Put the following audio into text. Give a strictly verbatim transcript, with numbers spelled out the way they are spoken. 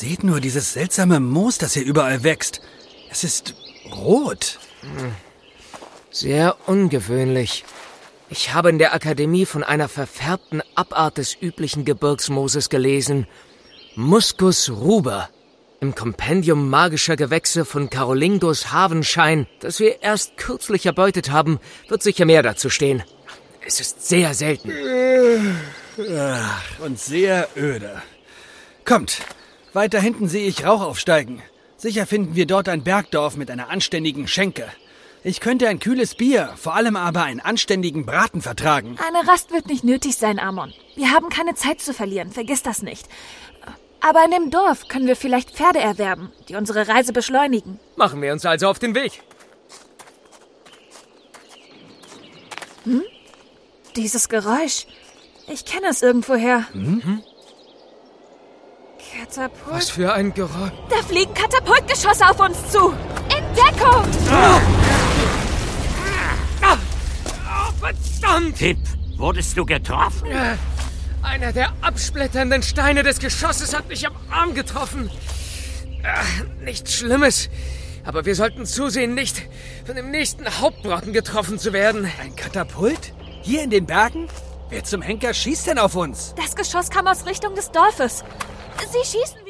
Seht nur dieses seltsame Moos, das hier überall wächst. Es ist rot. Sehr ungewöhnlich. Ich habe in der Akademie von einer verfärbten Abart des üblichen Gebirgsmooses gelesen. Muscus ruber. Im Kompendium magischer Gewächse von Carolingos Havenschein, das wir erst kürzlich erbeutet haben, wird sicher mehr dazu stehen. Es ist sehr selten. Ach, und sehr öde. Kommt, weiter hinten sehe ich Rauch aufsteigen. Sicher finden wir dort ein Bergdorf mit einer anständigen Schenke. Ich könnte ein kühles Bier, vor allem aber einen anständigen Braten vertragen. Eine Rast wird nicht nötig sein, Amon. Wir haben keine Zeit zu verlieren, vergiss das nicht. Aber in dem Dorf können wir vielleicht Pferde erwerben, die unsere Reise beschleunigen. Machen wir uns also auf den Weg. Hm? Dieses Geräusch. Ich kenne es irgendwoher. Mhm. Katapult. Was für ein Geräusch. Da fliegen Katapultgeschosse auf uns zu. In Deckung! Ah. Ah. Oh, verdammt! Tipp, wurdest du getroffen? Äh, einer der absplitternden Steine des Geschosses hat mich am Arm getroffen. Äh, nichts Schlimmes. Aber wir sollten zusehen, nicht von dem nächsten Hauptbrocken getroffen zu werden. Ein Katapult? Hier in den Bergen? Wer zum Henker schießt denn auf uns? Das Geschoss kam aus Richtung des Dorfes. Sie schießen